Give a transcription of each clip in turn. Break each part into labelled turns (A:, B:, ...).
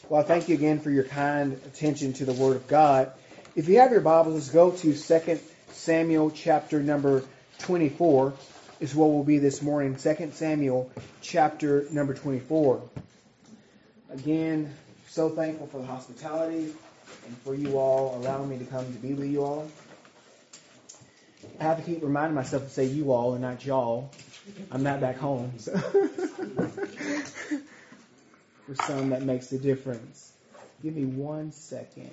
A: Well, thank you again for your kind attention to the Word of God. If you have your Bibles, let's go to 2 Samuel chapter number 24 is what will be this morning. 2 Samuel chapter number 24. Again, so thankful for the hospitality and for you all allowing me to come to be with you all. I have to keep reminding myself to say you all and not y'all. I'm not back home. So. For some, that makes a difference. Give me 1 second.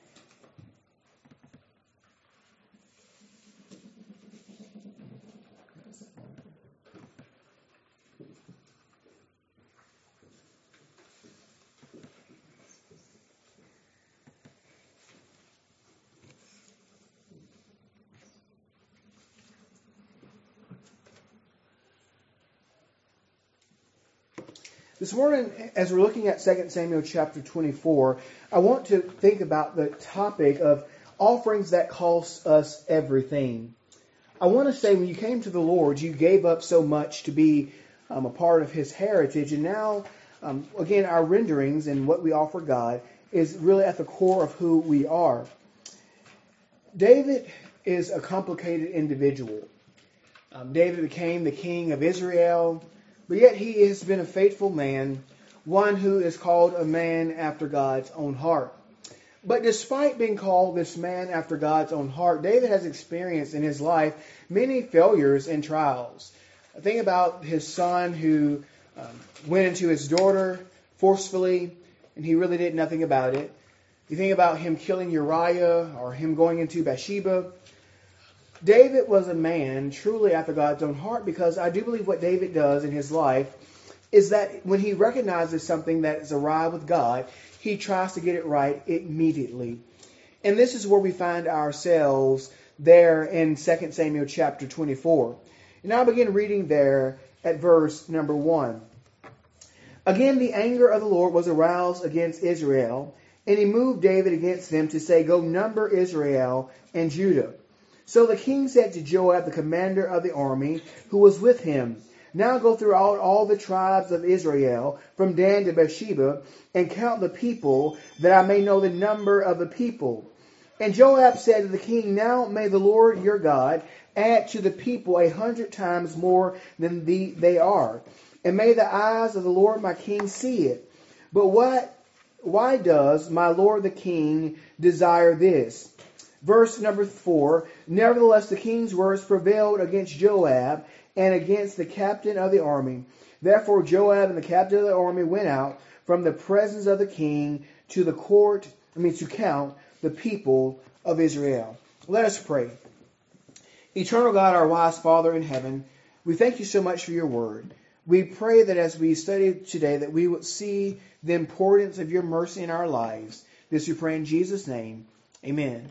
A: This morning, as we're looking at 2 Samuel chapter 24, I want to think about the topic of offerings that cost us everything. I want to say when you came to the Lord, you gave up so much to be a part of His heritage. And now, again, our renderings and what we offer God is really at the core of who we are. David is a complicated individual. David became the king of Israel. But yet he has been a faithful man, one who is called a man after God's own heart. But despite being called this man after God's own heart, David has experienced in his life many failures and trials. Think about his son who went into his daughter forcefully, and he really did nothing about it. You think about him killing Uriah or him going into Bathsheba. David was a man truly after God's own heart, because I do believe what David does in his life is that when he recognizes something that is awry with God, he tries to get it right immediately. And this is where we find ourselves there in 2 Samuel chapter 24. And I'll begin reading there at verse number 1. Again, the anger of the Lord was aroused against Israel, and he moved David against them to say, "Go number Israel and Judah." So the king said to Joab, the commander of the army, who was with him, "Now go throughout all the tribes of Israel, from Dan to Beersheba, and count the people, that I may know the number of the people." And Joab said to the king, "Now may the Lord your God add to the people 100 times more than they are, and may the eyes of the Lord my king see it. But why does my lord the king desire this?" Verse number 4, "Nevertheless the king's words prevailed against Joab and against the captain of the army. Therefore Joab and the captain of the army went out from the presence of the king to the court, to count the people of Israel." Let us pray. Eternal God, our wise Father in heaven, we thank you so much for your word. We pray that as we study today, that we would see the importance of your mercy in our lives. This we pray in Jesus' name. Amen.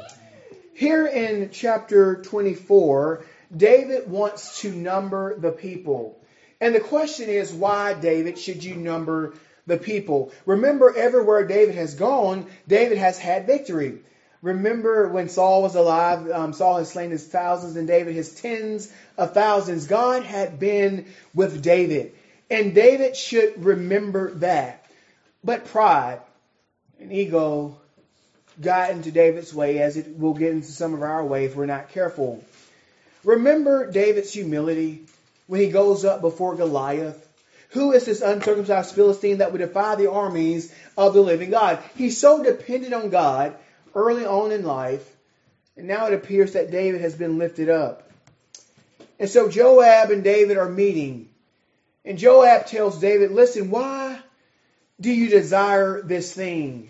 A: Here in chapter 24, David wants to number the people. And the question is, why, David, should you number the people? Remember, everywhere David has gone, David has had victory. Remember when Saul was alive, Saul has slain his thousands and David his tens of thousands. God had been with David. And David should remember that. But pride and ego got into David's way, as it will get into some of our way if we're not careful. Remember David's humility when he goes up before Goliath. Who is this uncircumcised Philistine that would defy the armies of the living God? He's so dependent on God early on in life, and now it appears that David has been lifted up. And so Joab and David are meeting. And Joab tells David, "Listen, why do you desire this thing?"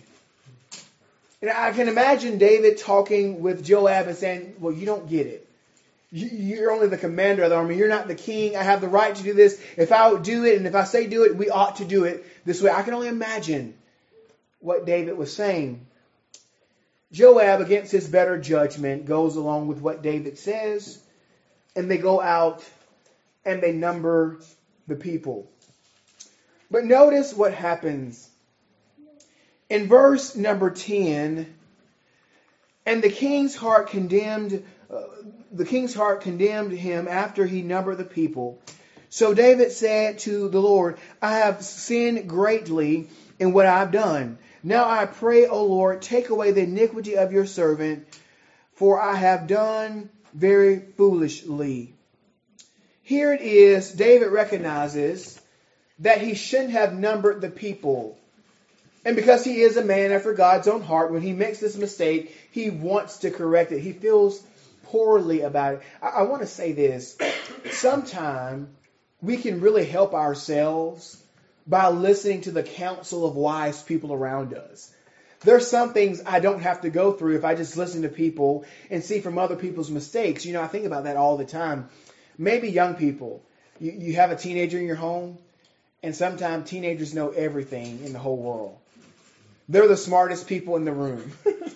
A: And I can imagine David talking with Joab and saying, "Well, you don't get it. You're only the commander of the army. You're not the king. I have the right to do this. If I would do it, and if I say do it, we ought to do it this way." I can only imagine what David was saying. Joab, against his better judgment, goes along with what David says, and they go out and they number the people. But notice what happens. In verse number 10, "And the king's heart condemned him after he numbered the people. So David said to the Lord, I have sinned greatly in what I've done. Now I pray, O Lord, take away the iniquity of your servant, for I have done very foolishly. Here it is, David recognizes that he shouldn't have numbered the people. And because he is a man after God's own heart, when he makes this mistake, he wants to correct it. He feels poorly about it. I want to say this. Sometimes we can really help ourselves by listening to the counsel of wise people around us. There's some things I don't have to go through if I just listen to people and see from other people's mistakes. I think about that all the time. Maybe young people, you have a teenager in your home, and sometimes teenagers know everything in the whole world. They're the smartest people in the room.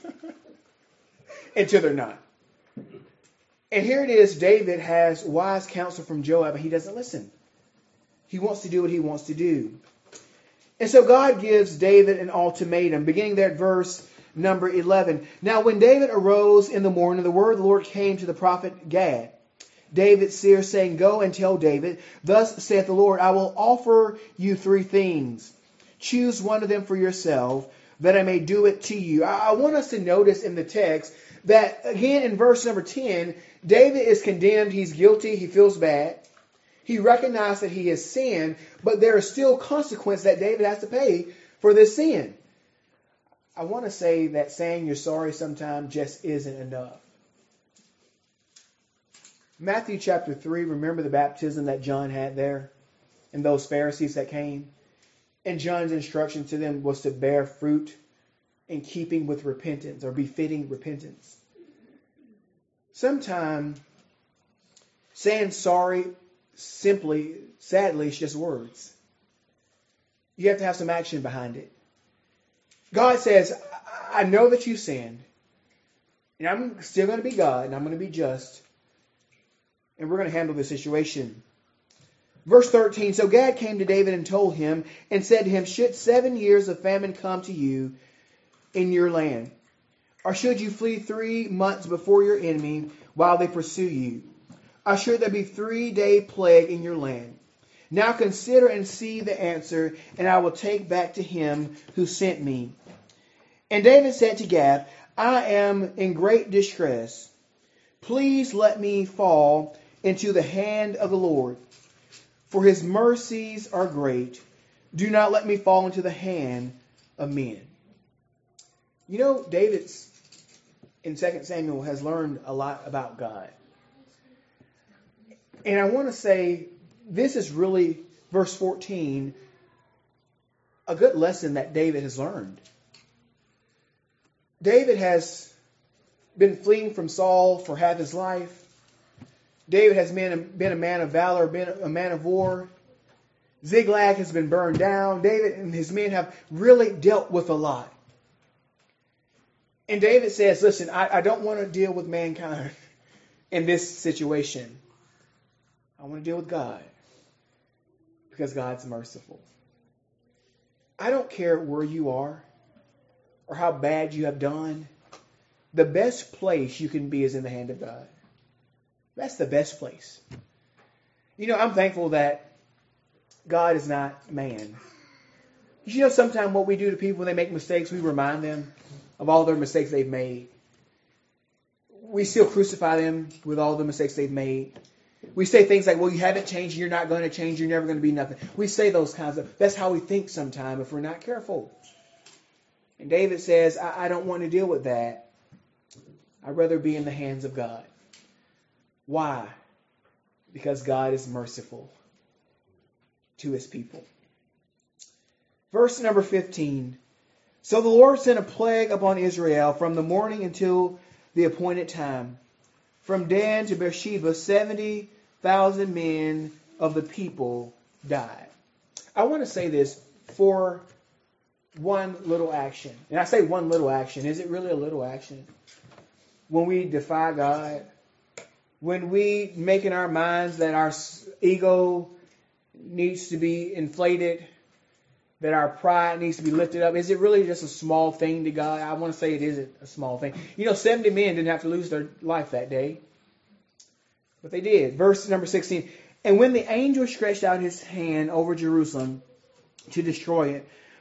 A: Until they're not. And here it is, David has wise counsel from Joab, but he doesn't listen. He wants to do what he wants to do. And so God gives David an ultimatum, beginning there at verse number 11. Now when David arose in the morning, the word of the Lord came to the prophet Gad, David's seer, saying, Go and tell David, thus saith the Lord, I will offer you 3 things. Choose one of them for yourself, that I may do it to you. I want us to notice in the text that, again, in verse number 10, David is condemned. He's guilty. He feels bad. He recognized that he has sinned, but there is still consequence that David has to pay for this sin. I want to say that saying you're sorry sometimes just isn't enough. Matthew chapter 3, remember the baptism that John had there and those Pharisees that came? And John's instruction to them was to bear fruit in keeping with repentance or befitting repentance. Sometimes saying sorry simply, sadly, it's just words. You have to have some action behind it. God says, I know that you sinned, and I'm still going to be God, and I'm going to be just, and we're going to handle this situation. Verse 13, so Gad came to David and told him and said to him, should 7 years of famine come to you in your land? Or should you flee 3 months before your enemy while they pursue you? Or should there be 3-day plague in your land? Now consider and see the answer, and I will take back to him who sent me. And David said to Gad, I am in great distress. Please let me fall into the hand of the Lord, for his mercies are great. Do not let me fall into the hand of men. David's in 2 Samuel has learned a lot about God. And I want to say this is really, verse 14, a good lesson that David has learned. David has been fleeing from Saul for half his life. David has been a man of valor, been a man of war. Ziklag has been burned down. David and his men have really dealt with a lot. And David says, listen, I don't want to deal with mankind in this situation. I want to deal with God because God's merciful. I don't care where you are or how bad you have done. The best place you can be is in the hand of God. That's the best place. I'm thankful that God is not man. Sometimes what we do to people when they make mistakes, we remind them of all their mistakes they've made. We still crucify them with all the mistakes they've made. We say things like, well, you haven't changed, you're not going to change, you're never going to be nothing. We say those kinds of, that's how we think sometimes if we're not careful. And David says, I don't want to deal with that. I'd rather be in the hands of God. Why? Because God is merciful to his people. Verse number 15. So the Lord sent a plague upon Israel from the morning until the appointed time. From Dan to Beersheba, 70,000 men of the people died. I want to say this for one little action. And I say one little action. Is it really a little action? When we defy God, when we make in our minds that our ego needs to be inflated, that our pride needs to be lifted up, is it really just a small thing to God? I want to say it isn't a small thing. 70 men didn't have to lose their life that day. But they did. Verse number 16. And when the angel stretched out his hand over Jerusalem to destroy it,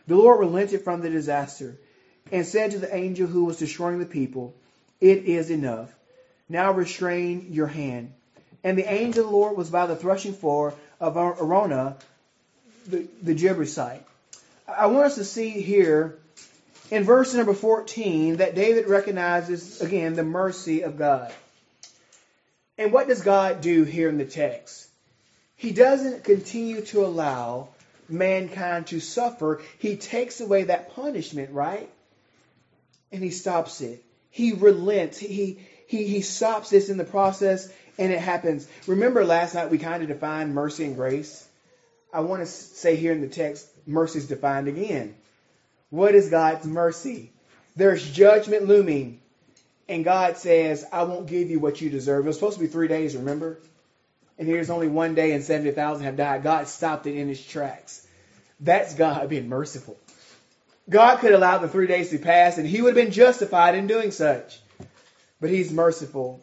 A: The Lord relented from the disaster and said to the angel who was destroying the people, "It is enough. Now restrain your hand." And the angel of the Lord was by the threshing floor of Araunah, the Jebusite. I want us to see here in verse number 14 that David recognizes again the mercy of God. And what does God do here in the text? He doesn't continue to allow mankind to suffer. He takes away that punishment, right? And he stops it. He relents. He stops this in the process, and it happens. Remember last night we kind of defined mercy and grace? I want to say here in the text, mercy is defined again. What is God's mercy? There's judgment looming. And God says, I won't give you what you deserve. It was supposed to be 3 days, remember? And here's only 1 day and 70,000 have died. God stopped it in his tracks. That's God being merciful. God could allow the 3 days to pass and he would have been justified in doing such. But he's merciful.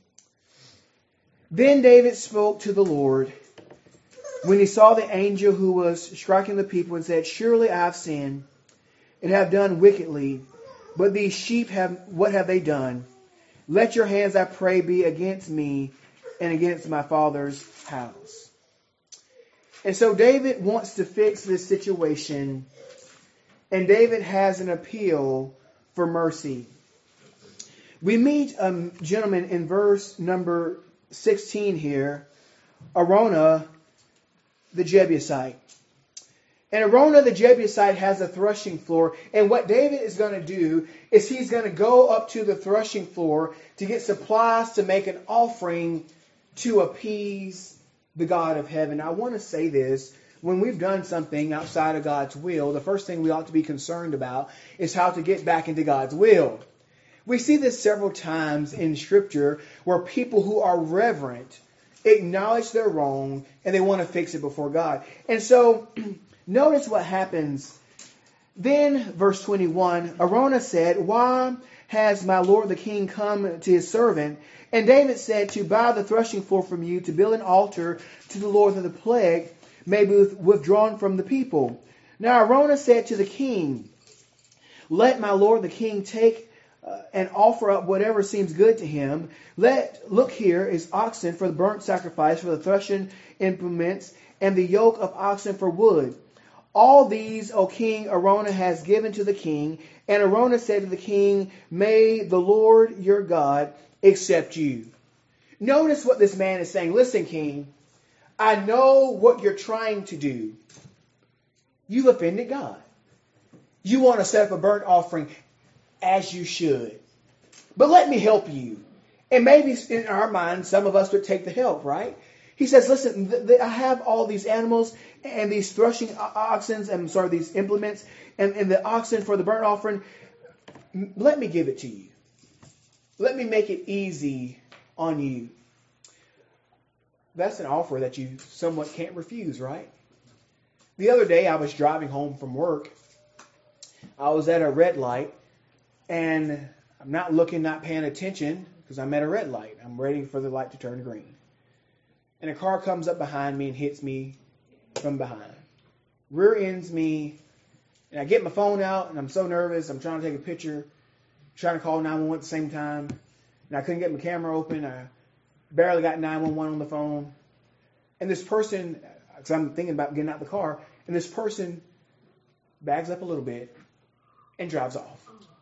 A: Then David spoke to the Lord when he saw the angel who was striking the people and said, "Surely I have sinned and have done wickedly. But these sheep what have they done? Let your hands, I pray, be against me and against my father's house." And so David wants to fix this situation. And David has an appeal for mercy. We meet a gentleman in verse number 16 here, Araunah the Jebusite. And Araunah the Jebusite has a threshing floor. And what David is going to do is he's going to go up to the threshing floor to get supplies to make an offering to appease the God of heaven. I want to say this. When we've done something outside of God's will, the first thing we ought to be concerned about is how to get back into God's will. We see this several times in Scripture where people who are reverent acknowledge their wrong and they want to fix it before God. And so notice what happens. Then, verse 21, Araunah said, "Why has my lord the king come to his servant?" And David said, "To buy the threshing floor from you, to build an altar to the Lord, that the plague may be withdrawn from the people." Now Araunah said to the king, "Let my lord the king take and offer up whatever seems good to him. Look, here is oxen for the burnt sacrifice, for the threshing implements, and the yoke of oxen for wood. All these, O king, Araunah has given to the king." And Araunah said to the king, "May the Lord your God accept you." Notice what this man is saying. Listen, king, I know what you're trying to do. You've offended God. You want to set up a burnt offering, as you should. But let me help you. And maybe in our minds, some of us would take the help, right? He says, "Listen, I have all these animals and these threshing these implements and the oxen for the burnt offering. Let me give it to you. Let me make it easy on you." That's an offer that you somewhat can't refuse, right? The other day I was driving home from work. I was at a red light and I'm not paying attention because I'm at a red light. I'm waiting for the light to turn green. And a car comes up behind me and hits me from behind. Rear ends me. And I get my phone out and I'm so nervous. I'm trying to take a picture, trying to call 911 at the same time. And I couldn't get my camera open. I barely got 911 on the phone. And this person, because I'm thinking about getting out the car, and this person bags up a little bit and drives off.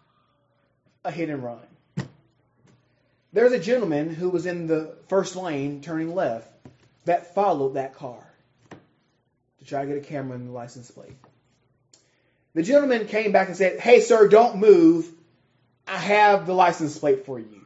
A: A hit and run. There's a gentleman who was in the first lane turning left that followed that car to try to get a camera in the license plate. The gentleman came back and said, "Hey, sir, don't move. I have the license plate for you."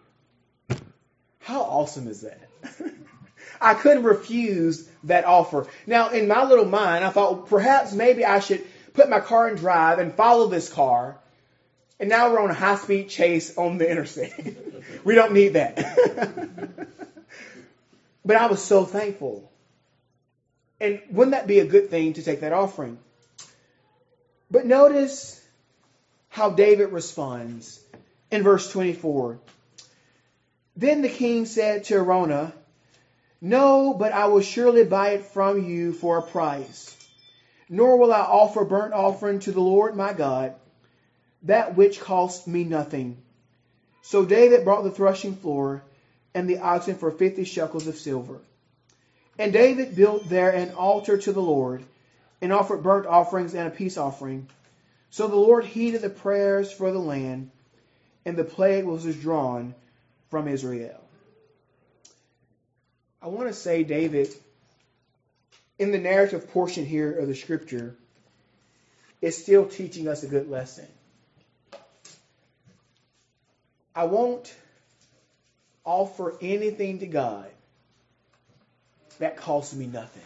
A: How awesome is that? I couldn't refuse that offer. Now, in my little mind, I thought perhaps maybe I should put my car in drive and follow this car. And now we're on a high-speed chase on the interstate. We don't need that. But I was so thankful. And wouldn't that be a good thing to take that offering? But notice how David responds in verse 24. Then the king said to Araunah, "No, but I will surely buy it from you for a price." nor will I offer burnt offering to the Lord my God, that which cost me nothing. So David brought the threshing floor and the oxen for 50 shekels of silver. And David built there an altar to the Lord, and offered burnt offerings and a peace offering. So the Lord heeded the prayers for the land, and the plague was withdrawn from Israel. I want to say David, in the narrative portion here of the scripture, is still teaching us a good lesson. I won't offer anything to God that costs me nothing.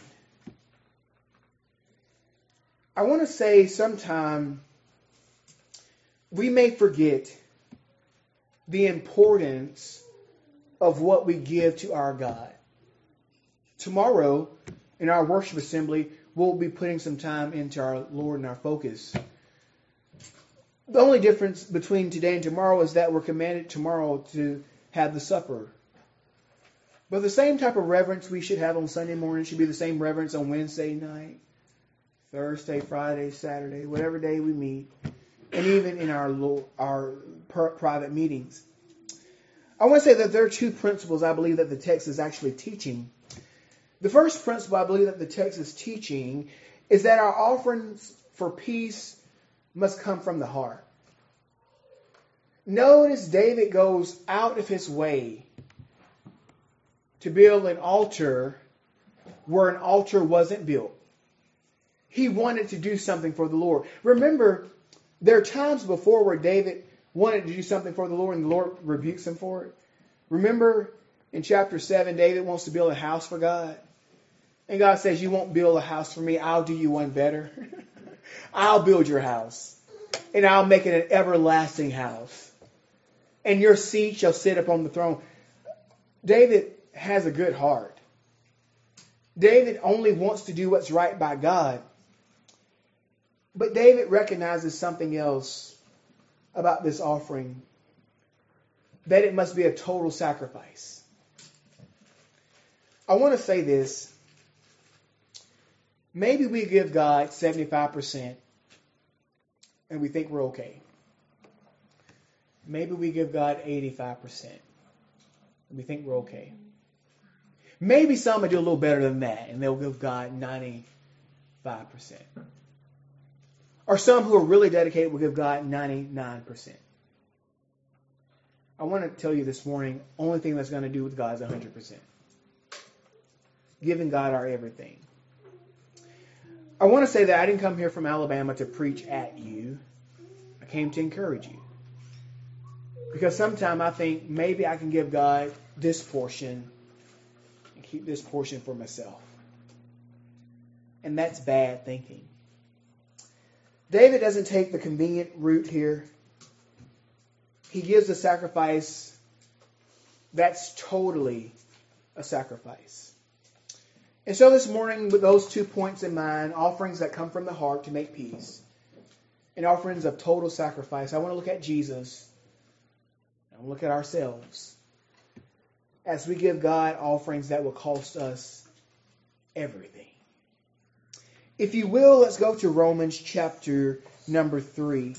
A: I want to say sometime we may forget the importance of what we give to our God. Tomorrow, in our worship assembly, we'll be putting some time into our Lord and our focus. The only difference between today and tomorrow is that we're commanded tomorrow to have the supper. But the same type of reverence we should have on Sunday morning should be the same reverence on Wednesday night, Thursday, Friday, Saturday, whatever day we meet, and even in our private meetings. I want to say that there are two principles I believe that the text is actually teaching. The first principle I believe that the text is teaching is that our offerings for peace must come from the heart. Notice David goes out of his way to build an altar where an altar wasn't built. He wanted to do something for the Lord. Remember, there are times before where David wanted to do something for the Lord and the Lord rebukes him for it. Remember in chapter 7, David wants to build a house for God. And God says, you won't build a house for me. I'll do you one better. I'll build your house. And I'll make it an everlasting house. And your seed shall sit upon the throne. David has a good heart. David only wants to do what's right by God. But David recognizes something else about this offering. That it must be a total sacrifice. I want to say this. Maybe we give God 75% and we think we're okay. Maybe we give God 85% and we think we're okay. Maybe some will do a little better than that and they'll give God 95%. Or some who are really dedicated will give God 99%. I want to tell you this morning, only thing that's going to do with God is 100%. Giving God our everything. I want to say that I didn't come here from Alabama to preach at you. I came to encourage you. Because sometimes I think maybe I can give God this portion and keep this portion for myself. And that's bad thinking. David doesn't take the convenient route here. He gives a sacrifice that's totally a sacrifice. And so this morning, with those 2 points in mind, offerings that come from the heart to make peace, and offerings of total sacrifice, I want to look at Jesus. I want to look at ourselves as we give God offerings that will cost us everything. If you will, let's go to Romans chapter number 3.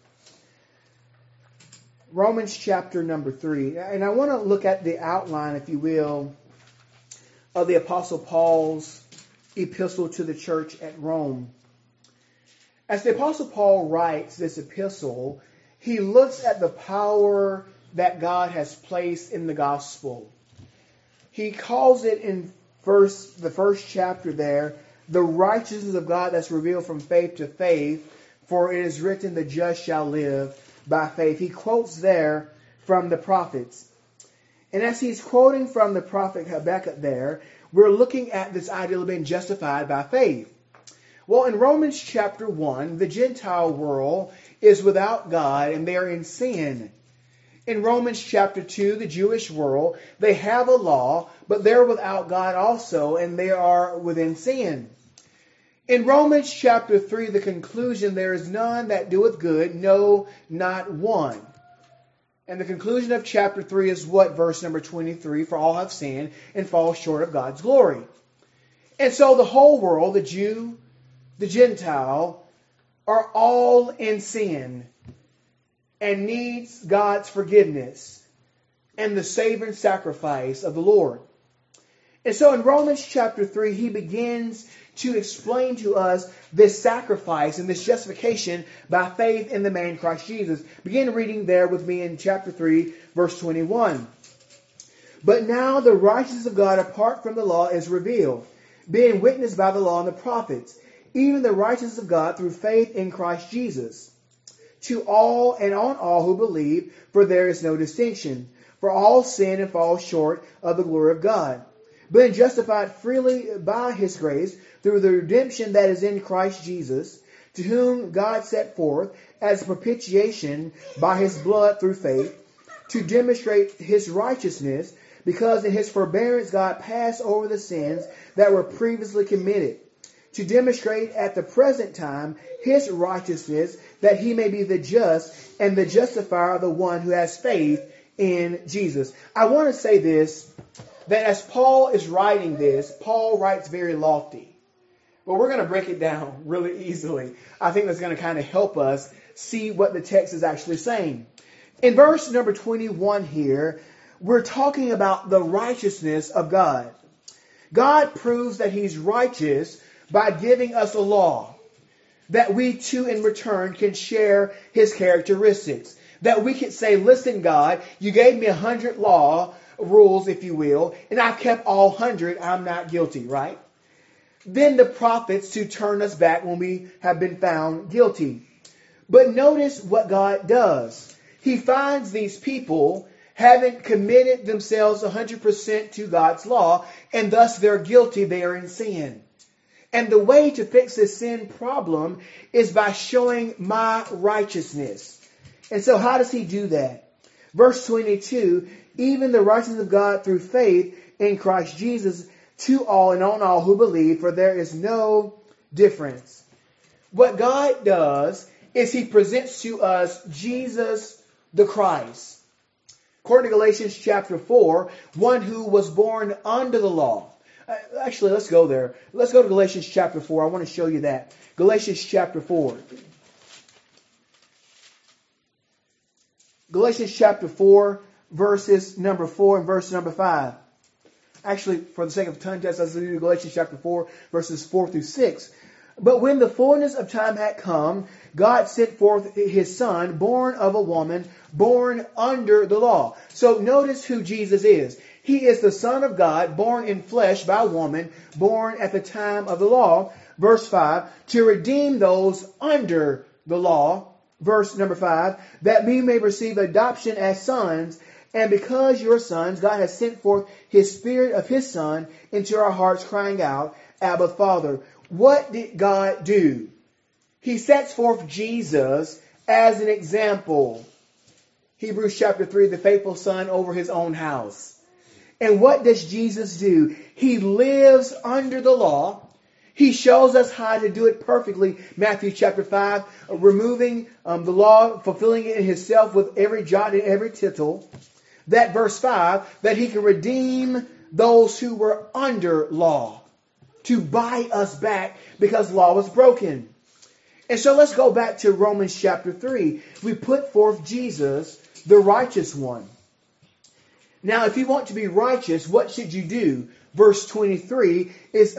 A: Romans chapter number 3. And I want to look at the outline, if you will, of the Apostle Paul's epistle to the church at Rome. As the Apostle Paul writes this epistle, he looks at the power that God has placed in the gospel. He calls it in the first chapter there, the righteousness of God that's revealed from faith to faith, for it is written, the just shall live by faith. He quotes there from the prophets. And as he's quoting from the prophet Habakkuk there, we're looking at this idea of being justified by faith. Well, in Romans chapter 1, the Gentile world is without God and they're in sin. In Romans chapter 2, the Jewish world, they have a law, but they're without God also, and they are within sin. In Romans chapter 3, the conclusion, there is none that doeth good, no, not one. And the conclusion of chapter 3 is what? Verse number 23, for all have sinned and fall short of God's glory. And so the whole world, the Jew, the Gentile, are all in sin and needs God's forgiveness and the saving sacrifice of the Lord. And so in Romans chapter 3, he begins to explain to us this sacrifice and this justification by faith in the man Christ Jesus. Begin reading there with me in chapter 3, verse 21. But now the righteousness of God apart from the law is revealed, being witnessed by the law and the prophets, even the righteousness of God through faith in Christ Jesus, to all and on all who believe, for there is no distinction. For all sin and fall short of the glory of God, being justified freely by his grace through the redemption that is in Christ Jesus, to whom God set forth as a propitiation by his blood through faith, to demonstrate his righteousness, because in his forbearance God passed over the sins that were previously committed, to demonstrate at the present time his righteousness, that he may be the just and the justifier of the one who has faith in Jesus. I want to say this, that as Paul is writing this, Paul writes very lofty. But we're going to break it down really easily. I think that's going to kind of help us see what the text is actually saying. In verse number 21 here, we're talking about the righteousness of God. God proves that he's righteous by giving us a law, that we too in return can share his characteristics. That we could say, listen, God, you gave me 100 rules, if you will, and I've kept all 100. I'm not guilty, right? Then the prophets to turn us back when we have been found guilty. But notice what God does. He finds these people haven't committed themselves 100% to God's law, and thus they're guilty. They are in sin. And the way to fix this sin problem is by showing my righteousness. And so how does he do that? Verse 22, even the righteousness of God through faith in Christ Jesus to all and on all who believe, for there is no difference. What God does is he presents to us Jesus the Christ. According to Galatians chapter 4, one who was born under the law. Actually, let's go there. Let's go to Galatians chapter 4. I want to show you that. Galatians chapter 4. Galatians chapter 4, verses number 4 and verse number 5. Actually, for the sake of context, let's do Galatians chapter 4, verses 4 through 6. But when the fullness of time had come, God sent forth his Son, born of a woman, born under the law. So notice who Jesus is. He is the Son of God, born in flesh by a woman, born at the time of the law. Verse 5, to redeem those under the law. Verse number 5, that we may receive adoption as sons, and because you are sons, God has sent forth his Spirit of his Son into our hearts, crying out, Abba, Father. What did God do? He sets forth Jesus as an example. Hebrews chapter 3, the faithful son over his own house. And what does Jesus do? He lives under the law. He shows us how to do it perfectly. Matthew chapter 5, removing the law, fulfilling it in himself with every jot and every tittle. That verse 5, that he can redeem those who were under law, to buy us back because law was broken. And so let's go back to Romans chapter 3. We put forth Jesus, the righteous one. Now, if you want to be righteous, what should you do? Verse 22 is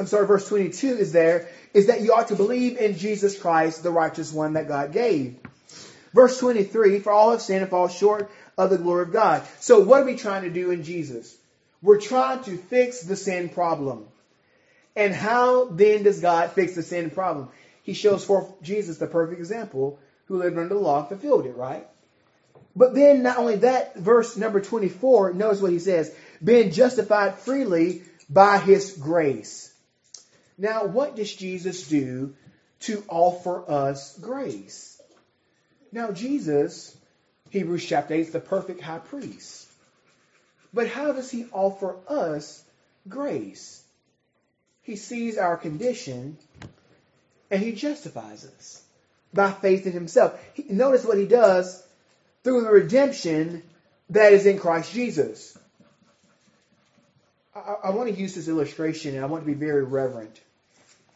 A: that you ought to believe in Jesus Christ, the righteous one that God gave. Verse 23, for all have sinned and fall short of the glory of God. So what are we trying to do in Jesus? We're trying to fix the sin problem. And how then does God fix the sin problem? He shows forth Jesus, the perfect example, who lived under the law and fulfilled it, right? But then not only that, verse number 24, notice what he says, being justified freely by his grace. Now, what does Jesus do to offer us grace? Now, Jesus, Hebrews chapter 8, is the perfect high priest. But how does he offer us grace? He sees our condition and he justifies us by faith in himself. Notice what he does through the redemption that is in Christ Jesus. I want to use this illustration, and I want to be very reverent.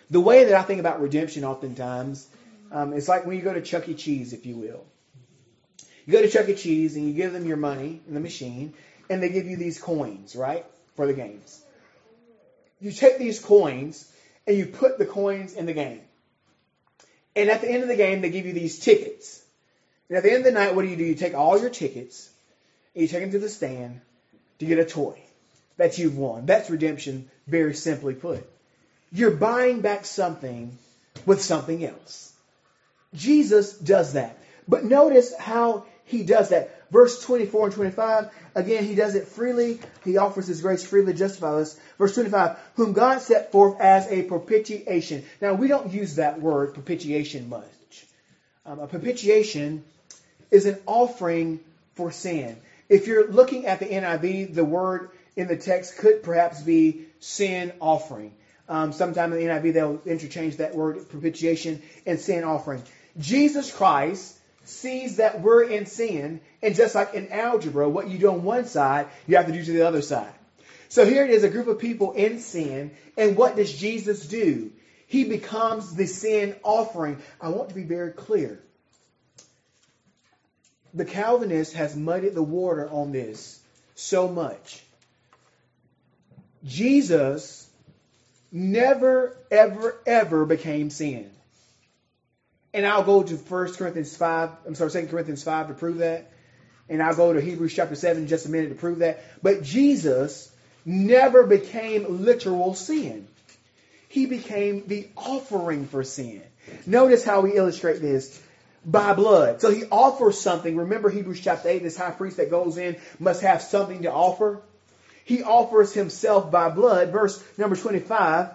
A: The way that I think about redemption oftentimes, it's like when you go to Chuck E. Cheese, if you will. You go to Chuck E. Cheese and you give them your money in the machine, and they give you these coins, right, for the games. You take these coins and you put the coins in the game. And at the end of the game, they give you these tickets. And at the end of the night, what do? You take all your tickets and you take them to the stand to get a toy that you've won. That's redemption, very simply put. You're buying back something with something else. Jesus does that. But notice how he does that. Verse 24 and 25, again, he does it freely. He offers his grace freely to justify us. Verse 25, whom God set forth as a propitiation. Now, we don't use that word propitiation much. A propitiation is an offering for sin. If you're looking at the NIV, the word in the text could perhaps be sin offering. Sometime in the NIV, they'll interchange that word propitiation and sin offering. Jesus Christ sees that we're in sin, and just like in algebra, what you do on one side, you have to do to the other side. So here it is, a group of people in sin, and what does Jesus do? He becomes the sin offering. I want to be very clear. The Calvinist has muddied the water on this so much. Jesus never, ever, ever became sin. And I'll go to 2 Corinthians 5 to prove that. And I'll go to Hebrews chapter 7 in just a minute to prove that. But Jesus never became literal sin. He became the offering for sin. Notice how we illustrate this. By blood. So he offers something. Remember Hebrews chapter 8, this high priest that goes in must have something to offer. He offers himself by blood. Verse number 25.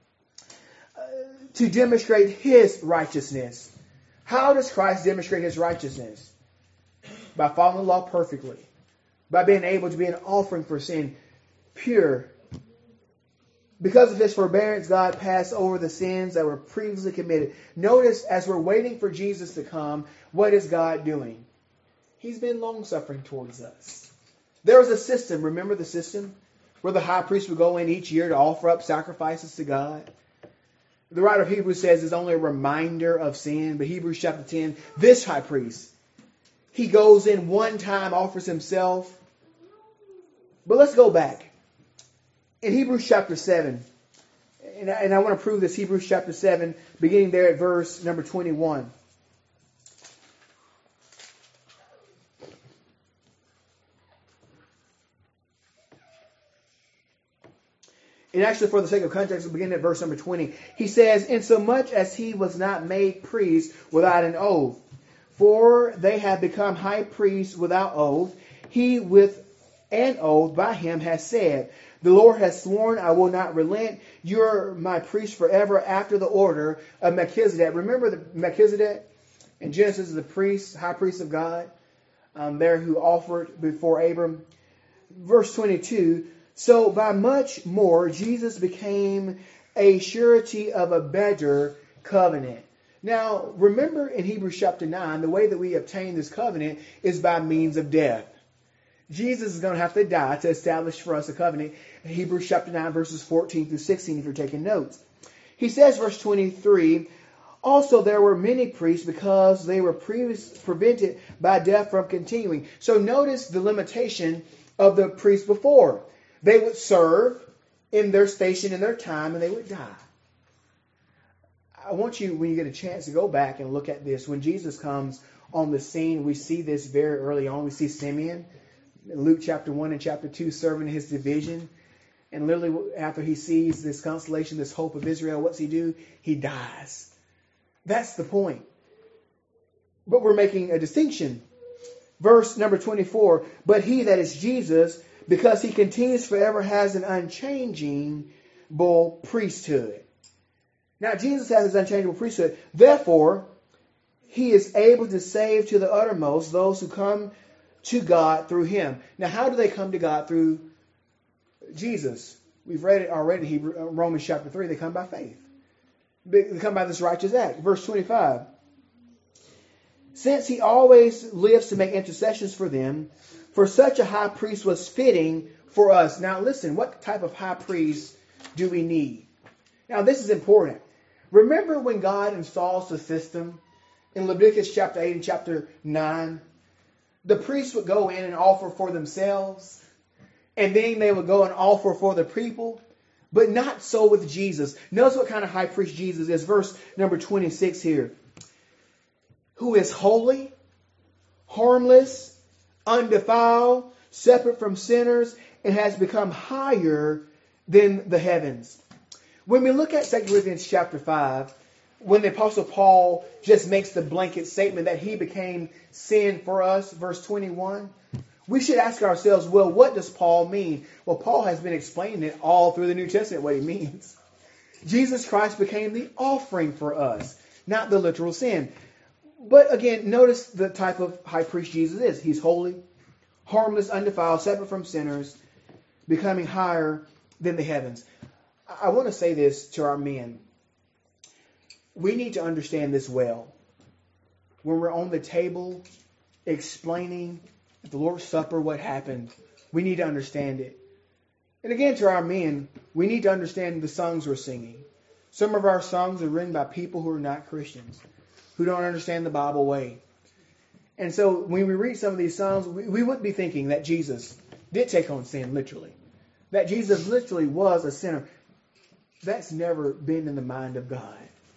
A: To demonstrate his righteousness. How does Christ demonstrate his righteousness? By following the law perfectly. By being able to be an offering for sin, pure. Because of his forbearance, God passed over the sins that were previously committed. Notice, as we're waiting for Jesus to come, what is God doing? He's been long-suffering towards us. There was a system, remember the system? Where the high priest would go in each year to offer up sacrifices to God. The writer of Hebrews says it's only a reminder of sin. But Hebrews chapter 10, this high priest, he goes in one time, offers himself. But let's go back. In Hebrews chapter 7, and I want to prove this, Hebrews chapter 7, beginning there at verse number 21. And actually, for the sake of context, we'll begin at verse number 20. He says, insomuch as he was not made priest without an oath, for they have become high priests without oath, he with an oath by him has said, the Lord has sworn, I will not relent. You're my priest forever after the order of Melchizedek. Remember the Melchizedek in Genesis, the priest, high priest of God, there who offered before Abram. Verse 22, so by much more, Jesus became a surety of a better covenant. Now, remember in Hebrews chapter 9, the way that we obtain this covenant is by means of death. Jesus is going to have to die to establish for us a covenant. Hebrews chapter 9, verses 14 through 16, if you're taking notes. He says, verse 23, also there were many priests because they were prevented by death from continuing. So notice the limitation of the priests before. They would serve in their station, in their time, and they would die. I want you, when you get a chance, to go back and look at this. When Jesus comes on the scene, we see this very early on. We see Simeon, Luke chapter 1 and chapter 2, serving his division. And literally, after he sees this consolation, this hope of Israel, what's he do? He dies. That's the point. But we're making a distinction. Verse number 24, but he, that is Jesus, because he continues forever, has an unchangeable priesthood. Now, Jesus has his unchangeable priesthood. Therefore, he is able to save to the uttermost those who come to God through him. Now, how do they come to God? Through Jesus. We've read it already, Romans chapter 3. They come by faith. They come by this righteous act. Verse 25. Since he always lives to make intercessions for them, for such a high priest was fitting for us. Now listen, what type of high priest do we need? Now this is important. Remember when God installs the system in Leviticus chapter 8 and chapter 9? The priests would go in and offer for themselves, and then they would go and offer for the people. But not so with Jesus. Notice what kind of high priest Jesus is. Verse number 26 here. Who is holy, harmless, undefiled, separate from sinners, and has become higher than the heavens. When we look at 2 Corinthians chapter 5, when the Apostle Paul just makes the blanket statement that he became sin for us, verse 21, we should ask ourselves, well, what does Paul mean? Well, Paul has been explaining it all through the New Testament, what he means. Jesus Christ became the offering for us, not the literal sin. But again, notice the type of high priest Jesus is. He's holy, harmless, undefiled, separate from sinners, becoming higher than the heavens. I want to say this to our men. We need to understand this well. When we're on the table explaining the Lord's Supper, what happened, we need to understand it. And again, to our men, we need to understand the songs we're singing. Some of our songs are written by people who are not Christians, who don't understand the Bible way. And so when we read some of these songs, we wouldn't be thinking that Jesus did take on sin, literally. That Jesus literally was a sinner. That's never been in the mind of God.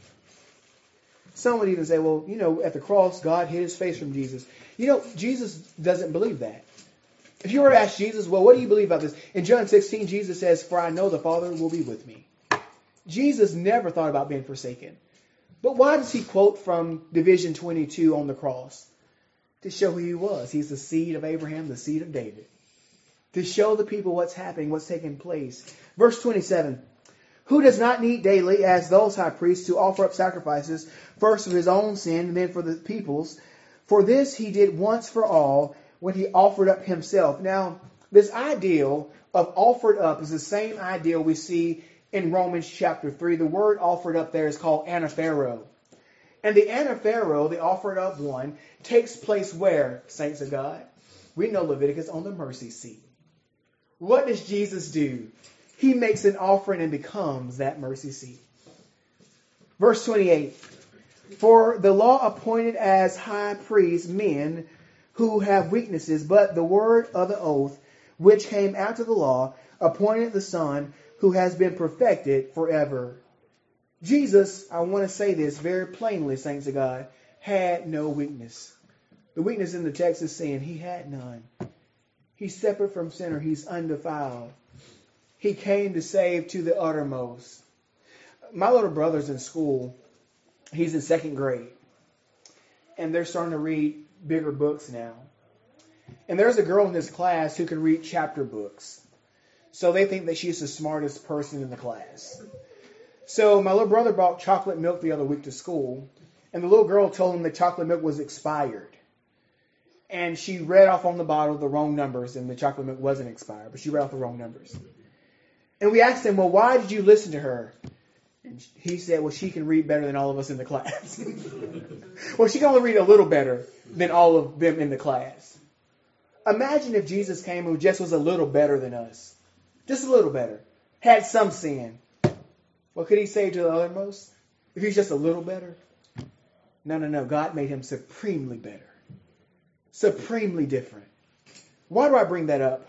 A: Some would even say, well, at the cross, God hid his face from Jesus. Jesus doesn't believe that. If you were to ask Jesus, well, what do you believe about this? In John 16, Jesus says, for I know the Father will be with me. Jesus never thought about being forsaken. But why does he quote from Division 22 on the cross? To show who he was. He's the seed of Abraham, the seed of David. To show the people what's happening, what's taking place. Verse 27. Who does not need daily, as those high priests, to offer up sacrifices, first of his own sin, and then for the people's. For this he did once for all, when he offered up himself. Now, this ideal of offered up is the same ideal we see in Romans chapter 3. The word offered up there is called anaphero. And the anaphero, the offered up one, takes place where, saints of God? We know Leviticus, on the mercy seat. What does Jesus do? He makes an offering and becomes that mercy seat. Verse 28. For the law appointed as high priests men who have weaknesses, but the word of the oath, which came after the law, appointed the Son who has been perfected forever. Jesus, I want to say this very plainly, saints of God, had no weakness. The weakness in the text is saying he had none. He's separate from sinner. He's undefiled. He came to save to the uttermost. My little brother's in school. He's in second grade. And they're starting to read bigger books now. And there's a girl in his class who can read chapter books. So they think that she's the smartest person in the class. So my little brother brought chocolate milk the other week to school. And the little girl told him the chocolate milk was expired. And she read off on the bottle the wrong numbers. And the chocolate milk wasn't expired. But she read off the wrong numbers. And we asked him, well, why did you listen to her? And he said, well, she can read better than all of us in the class. Well, she can only read a little better than all of them in the class. Imagine if Jesus came who just was a little better than us. Just a little better. Had some sin. What could he say to the uttermost? If he's just a little better? No. God made him supremely better. Supremely different. Why do I bring that up?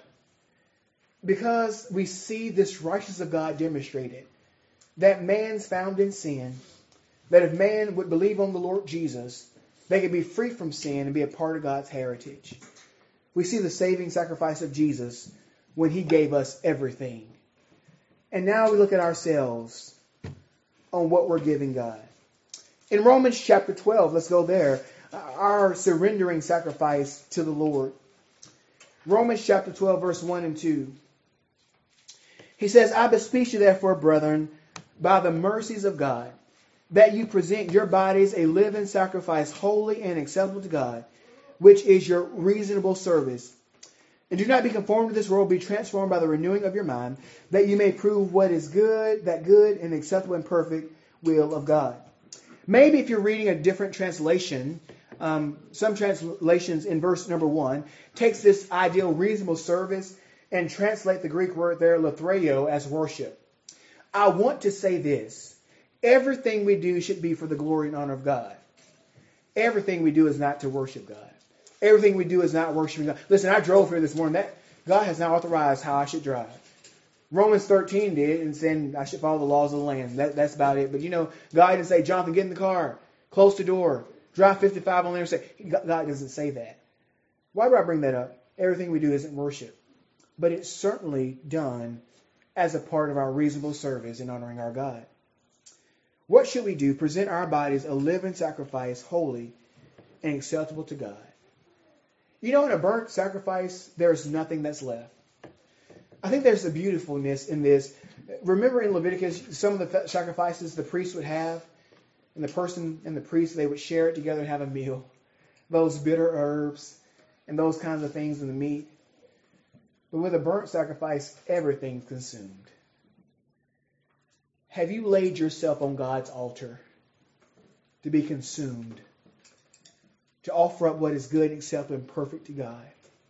A: Because we see this righteousness of God demonstrated. That man's found in sin. That if man would believe on the Lord Jesus, they could be free from sin and be a part of God's heritage. We see the saving sacrifice of Jesus when he gave us everything. And now we look at ourselves on what we're giving God. In Romans chapter 12, let's go there. Our surrendering sacrifice to the Lord. Romans chapter 12, verse 1 and 2. He says, I beseech you therefore, brethren, by the mercies of God, that you present your bodies a living sacrifice, holy and acceptable to God, which is your reasonable service. And do not be conformed to this world, be transformed by the renewing of your mind, that you may prove what is good, that good and acceptable and perfect will of God. Maybe if you're reading a different translation, some translations in verse number 1 takes this ideal reasonable service and translate the Greek word there, lathreo, as worship. I want to say this. Everything we do should be for the glory and honor of God. Everything we do is not to worship God. Everything we do is not worshiping God. Listen, I drove here this morning. God has not authorized how I should drive. Romans 13 did, and said I should follow the laws of the land. That's about it. But God didn't say, Jonathan, get in the car, close the door, drive 55 on the interstate. God doesn't say that. Why do I bring that up? Everything we do isn't worship. But it's certainly done as a part of our reasonable service in honoring our God. What should we do? Present our bodies a living sacrifice, holy and acceptable to God. In a burnt sacrifice, there's nothing that's left. I think there's a beautifulness in this. Remember in Leviticus, some of the sacrifices the priest would have, and the person and the priest, they would share it together and have a meal. Those bitter herbs and those kinds of things in the meat. But with a burnt sacrifice, everything's consumed. Have you laid yourself on God's altar to be consumed, to offer up what is good, acceptable, and perfect to God?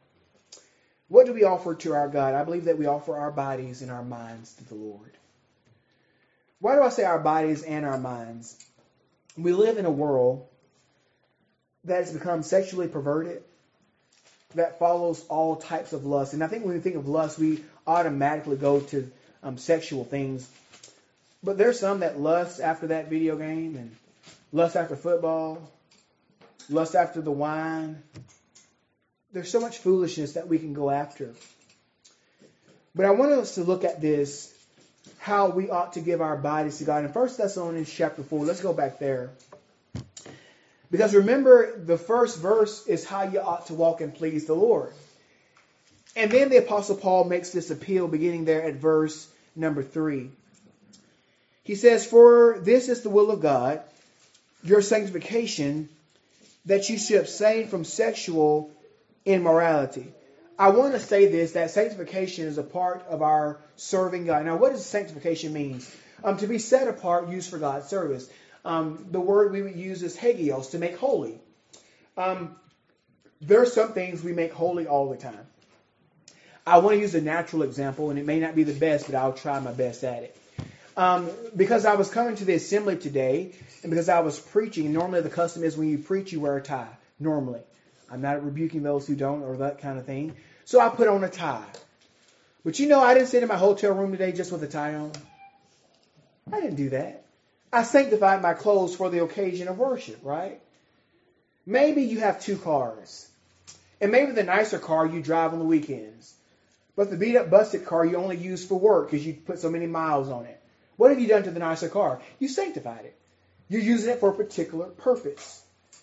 A: What do we offer to our God? I believe that we offer our bodies and our minds to the Lord. Why do I say our bodies and our minds? We live in a world that has become sexually perverted, that follows all types of lust. And I think when we think of lust, we automatically go to sexual things. But there's some that lust after that video game, and lust after football, lust after the wine. There's so much foolishness that we can go after. But I want us to look at this, how we ought to give our bodies to God. In 1 Thessalonians chapter 4, let's go back there. Because remember, the first verse is how you ought to walk and please the Lord. And then the Apostle Paul makes this appeal beginning there at verse number 3. He says, "For this is the will of God, your sanctification, that you should abstain from sexual immorality." I want to say this, that sanctification is a part of our serving God. Now, what does sanctification mean? To be set apart, used for God's service. The word we would use is hagios, to make holy. There are some things we make holy all the time. I want to use a natural example, and it may not be the best, but I'll try my best at it. Because I was coming to the assembly today, and because I was preaching, normally the custom is when you preach, you wear a tie. Normally. I'm not rebuking those who don't or that kind of thing. So I put on a tie. But I didn't sit in my hotel room today just with a tie on. I didn't do that. I sanctified my clothes for the occasion of worship, right? Maybe you have 2 cars. And maybe the nicer car you drive on the weekends. But the beat up, busted car you only use for work because you put so many miles on it. What have you done to the nicer car? You sanctified it. You're using it for a particular purpose.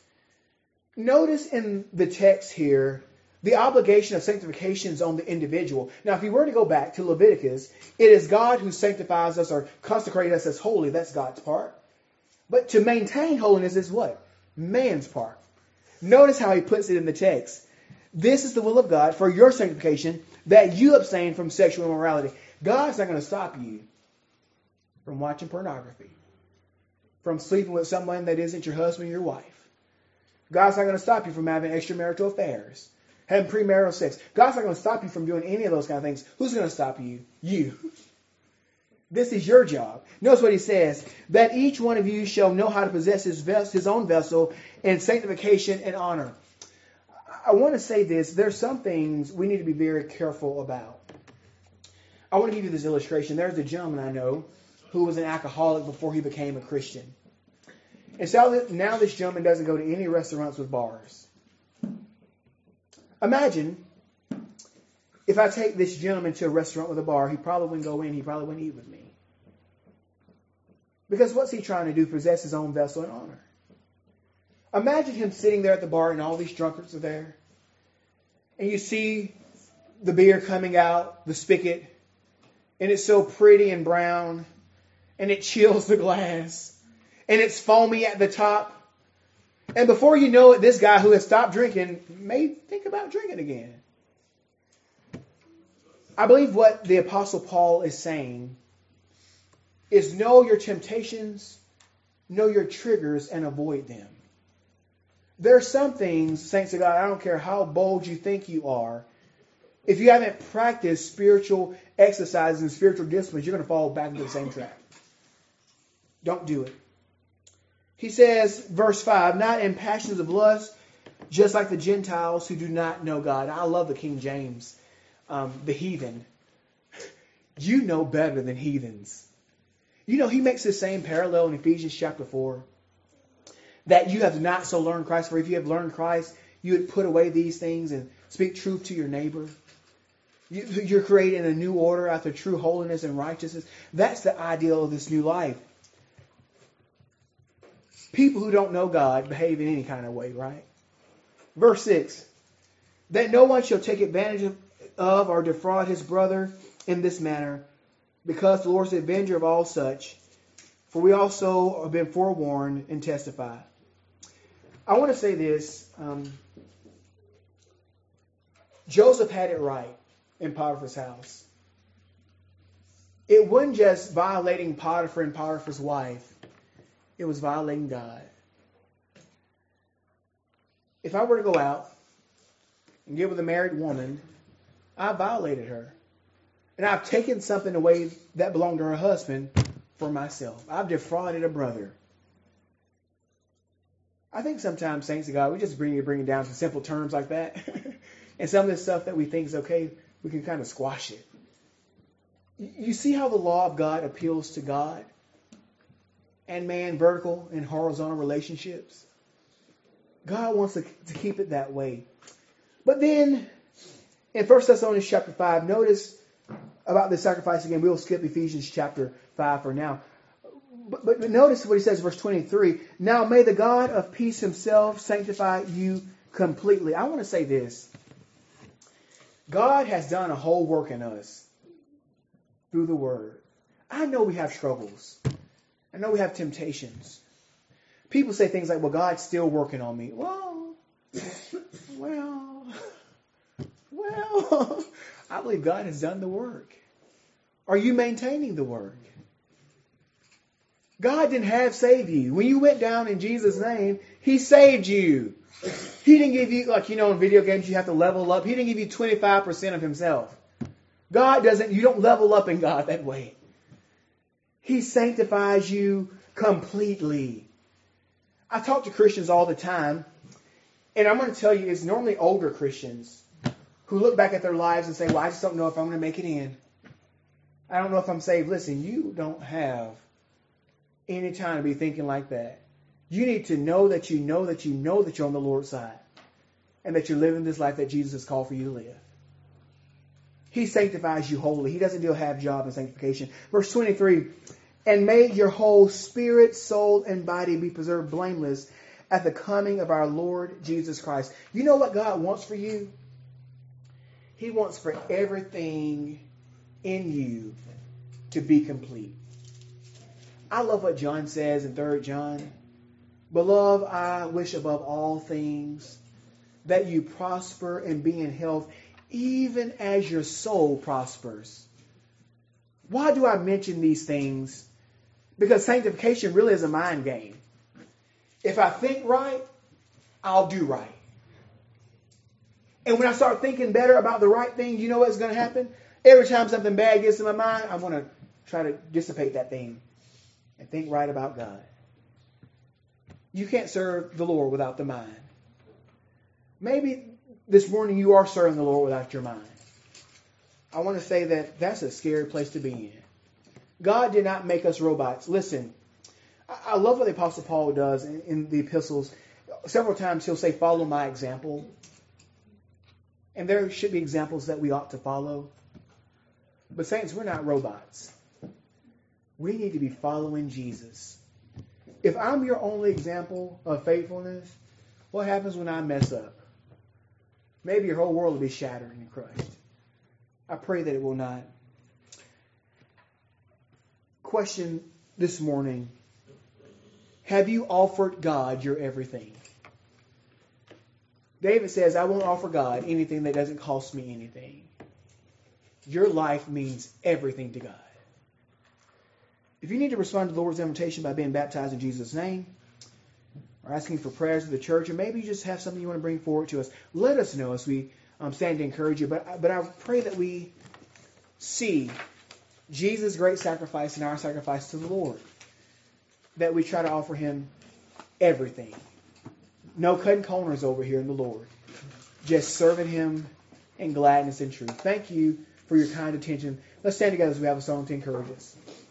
A: Notice in the text here, the obligation of sanctification is on the individual. Now, if you were to go back to Leviticus, it is God who sanctifies us or consecrates us as holy. That's God's part. But to maintain holiness is what? Man's part. Notice how he puts it in the text. This is the will of God for your sanctification, that you abstain from sexual immorality. God's not going to stop you from watching pornography, from sleeping with someone that isn't your husband or your wife. God's not going to stop you from having extramarital affairs, having premarital sex. God's not going to stop you from doing any of those kind of things. Who's going to stop you? You. This is your job. Notice what he says, that each one of you shall know how to possess his own vessel in sanctification and honor. I want to say this. There's some things we need to be very careful about. I want to give you this illustration. There's a gentleman I know who was an alcoholic before he became a Christian. And so now this gentleman doesn't go to any restaurants with bars. Imagine if I take this gentleman to a restaurant with a bar, he probably wouldn't go in, he probably wouldn't eat with me. Because what's he trying to do? Possess his own vessel and honor. Imagine him sitting there at the bar and all these drunkards are there. And you see the beer coming out, the spigot, and it's so pretty and brown, and it chills the glass. And it's foamy at the top. And before you know it, this guy who has stopped drinking may think about drinking again. I believe what the Apostle Paul is saying is know your temptations, know your triggers, and avoid them. There are some things, saints of God, I don't care how bold you think you are, if you haven't practiced spiritual exercises and spiritual disciplines, you're going to fall back into the same trap. Don't do it. He says, verse 5, not in passions of lust, just like the Gentiles who do not know God. I love the King James, the heathen. You know better than heathens. You know, he makes the same parallel in Ephesians chapter 4. That you have not so learned Christ, for if you have learned Christ, you would put away these things and speak truth to your neighbor. You're creating a new order after true holiness and righteousness. That's the ideal of this new life. People who don't know God behave in any kind of way, right? Verse 6. That no one shall take advantage of or defraud his brother in this manner, because the Lord is the avenger of all such. For we also have been forewarned and testify. I want to say this. Joseph had it right in Potiphar's house. It wasn't just violating Potiphar and Potiphar's wife. It was violating God. If I were to go out and get with a married woman, I violated her. And I've taken something away that belonged to her husband for myself. I've defrauded a brother. I think sometimes, saints of God, we just bring it down to simple terms like that. And some of this stuff that we think is okay, we can kind of squash it. You see how the law of God appeals to God and man, vertical and horizontal relationships? God wants to keep it that way. But then, in 1 Thessalonians chapter 5, notice about the sacrifice again. We'll skip Ephesians chapter 5 for now. But notice what he says, verse 23. Now may the God of peace himself sanctify you completely. I want to say this. God has done a whole work in us through the word. I know we have struggles. I know we have temptations. People say things like, well, God's still working on me. Well, I believe God has done the work. Are you maintaining the work? God didn't have save you. When you went down in Jesus' name, he saved you. He didn't give you, like, in video games, you have to level up. He didn't give you 25% of himself. You don't level up in God that way. He sanctifies you completely. I talk to Christians all the time, and I'm going to tell you, it's normally older Christians who look back at their lives and say, well, I just don't know if I'm going to make it in. I don't know if I'm saved. Listen, you don't have any time to be thinking like that. You need to know that you know that you know that you're on the Lord's side and that you're living this life that Jesus has called for you to live. He sanctifies you wholly. He doesn't do a half job in sanctification. Verse 23, and may your whole spirit, soul, and body be preserved blameless at the coming of our Lord Jesus Christ. You know what God wants for you? He wants for everything in you to be complete. I love what John says in 3 John. Beloved, I wish above all things that you prosper and be in health, even as your soul prospers. Why do I mention these things? Because sanctification really is a mind game. If I think right, I'll do right. And when I start thinking better about the right thing, you know what's going to happen? Every time something bad gets in my mind, I'm going to try to dissipate that thing and think right about God. You can't serve the Lord without the mind. Maybe this morning you are serving the Lord without your mind. I want to say that that's a scary place to be in. God did not make us robots. Listen, I love what the Apostle Paul does in the epistles. Several times he'll say, follow my example. And there should be examples that we ought to follow. But saints, we're not robots. We need to be following Jesus. If I'm your only example of faithfulness, what happens when I mess up? Maybe your whole world will be shattered and crushed. I pray that it will not. Question this morning. Have you offered God your everything? David says, I won't offer God anything that doesn't cost me anything. Your life means everything to God. If you need to respond to the Lord's invitation by being baptized in Jesus' name, or asking for prayers of the church, or maybe you just have something you want to bring forward to us, let us know as we stand to encourage you. But I pray that we see Jesus' great sacrifice and our sacrifice to the Lord. that we try to offer Him everything. No cutting corners over here in the Lord. Just serving Him in gladness and truth. Thank you for your kind attention. Let's stand together as we have a song to encourage us.